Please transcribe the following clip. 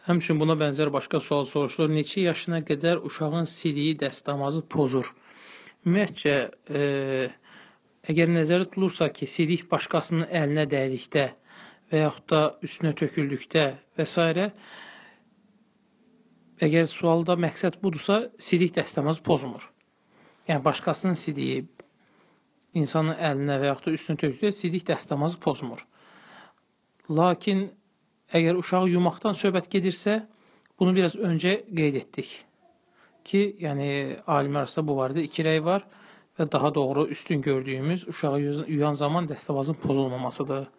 Həmçinin buna bənzər başqa sual soruşulur. Neçə yaşına qədər uşağın siliyi dəstəmazı pozur? Ümumiyyətcə, əgər nəzərdə tutulursa ki, silik başqasının əlinə dəydikdə və yaxud da üstünə töküldükdə və s. Əgər sualda məqsəd budursa, silik dəstəmazı pozmur. Yəni, başqasının siliyi insanın əlinə və yaxud da üstünə töküldükdə silik dəstəmazı pozmur. Lakin, əgər uşağı yumaqdan söhbət gedirsə, bunu biraz öncə qeyd etdik ki, yəni alimlər arasında bu barədə iki rəy var və daha doğru üstün gördüyümüz uşağı yuyan zaman dəstəmazın pozulmamasıdır.